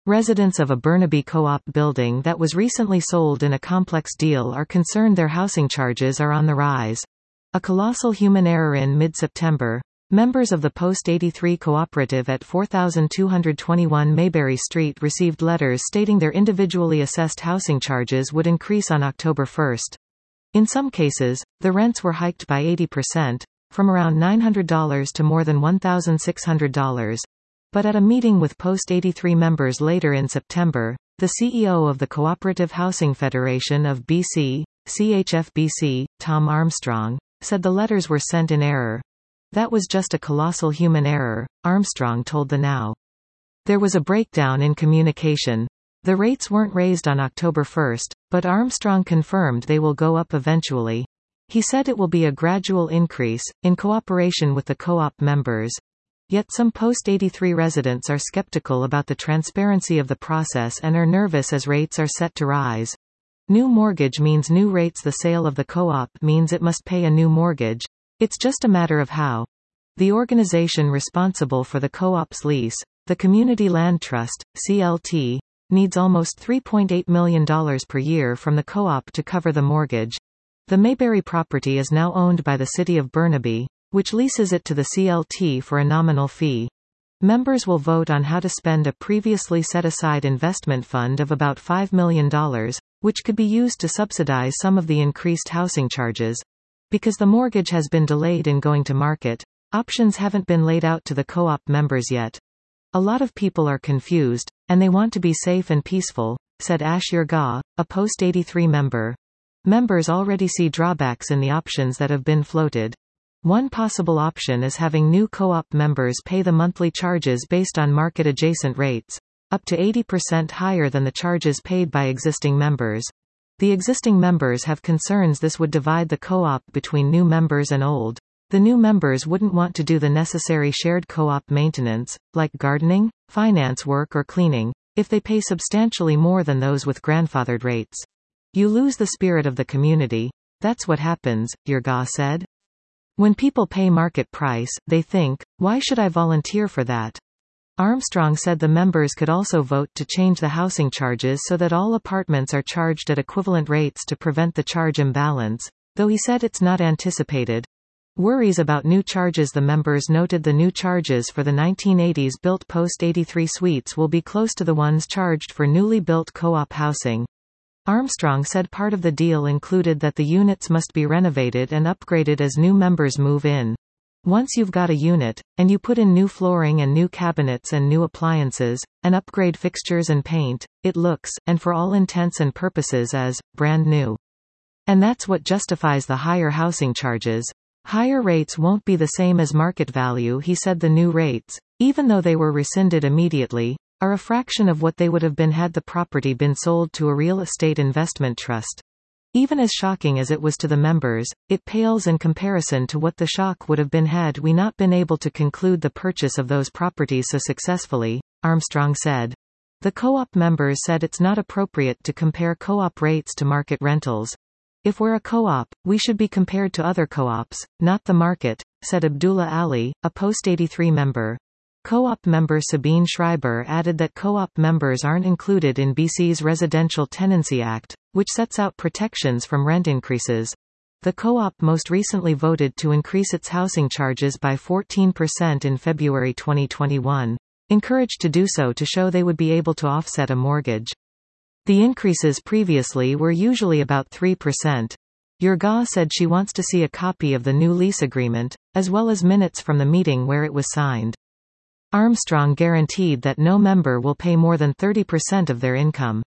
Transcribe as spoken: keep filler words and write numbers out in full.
Residents of a Burnaby co-op building that was recently sold in a complex deal are concerned their housing charges are on the rise. A colossal human error. In mid-September, members of the Post eighty-three cooperative at four thousand two hundred twenty-one Mayberry Street received letters stating their individually assessed housing charges would increase on October first. In some cases, the rents were hiked by eighty percent, from around nine hundred dollars to more than one thousand six hundred dollars. But at a meeting with Post eighty-three members later in September, the C E O of the Cooperative Housing Federation of B C, C H F B C, Tom Armstrong, said the letters were sent in error. That was just a colossal human error, Armstrong told the Now. There was a breakdown in communication. The rates weren't raised on October first, but Armstrong confirmed they will go up eventually. He said it will be a gradual increase, in cooperation with the co-op members. Yet some Post eighty-three residents are skeptical about the transparency of the process and are nervous as rates are set to rise. New mortgage means new rates. The sale of the co-op means it must pay a new mortgage. It's just a matter of how. The organization responsible for the co-op's lease, the Community Land Trust, C L T, needs almost three point eight million dollars per year from the co-op to cover the mortgage. The Mayberry property is now owned by the City of Burnaby, which leases it to the C L T for a nominal fee. Members will vote on how to spend a previously set-aside investment fund of about five million dollars, which could be used to subsidize some of the increased housing charges. Because the mortgage has been delayed in going to market, options haven't been laid out to the co-op members yet. A lot of people are confused, and they want to be safe and peaceful, said Ash Yerga, a Post eighty-three member. Members already see drawbacks in the options that have been floated. One possible option is having new co-op members pay the monthly charges based on market-adjacent rates, up to eighty percent higher than the charges paid by existing members. The existing members have concerns this would divide the co-op between new members and old. The new members wouldn't want to do the necessary shared co-op maintenance, like gardening, finance work or cleaning, if they pay substantially more than those with grandfathered rates. You lose the spirit of the community. That's what happens, Yerga said. When people pay market price, they think, why should I volunteer for that? Armstrong said the members could also vote to change the housing charges so that all apartments are charged at equivalent rates to prevent the charge imbalance, though he said it's not anticipated. Worries about new charges. The members noted the new charges for the nineteen eighties built Post eighty-three suites will be close to the ones charged for newly built co-op housing. Armstrong said part of the deal included that the units must be renovated and upgraded as new members move in. Once you've got a unit, and you put in new flooring and new cabinets and new appliances, and upgrade fixtures and paint, it looks, and for all intents and purposes as, brand new. And that's what justifies the higher housing charges. Higher rates won't be the same as market value. He said the new rates, even though they were rescinded immediately, are a fraction of what they would have been had the property been sold to a real estate investment trust. Even as shocking as it was to the members, it pales in comparison to what the shock would have been had we not been able to conclude the purchase of those properties so successfully, Armstrong said. The co-op members said it's not appropriate to compare co-op rates to market rentals. If we're a co-op, we should be compared to other co-ops, not the market, said Abdullah Ali, a Post eighty-three member. Co-op member Sabine Schreiber added that co-op members aren't included in B C's Residential Tenancy Act, which sets out protections from rent increases. The co-op most recently voted to increase its housing charges by fourteen percent in February twenty twenty-one, encouraged to do so to show they would be able to offset a mortgage. The increases previously were usually about three percent. Yerga said she wants to see a copy of the new lease agreement, as well as minutes from the meeting where it was signed. Armstrong guaranteed that no member will pay more than thirty percent of their income.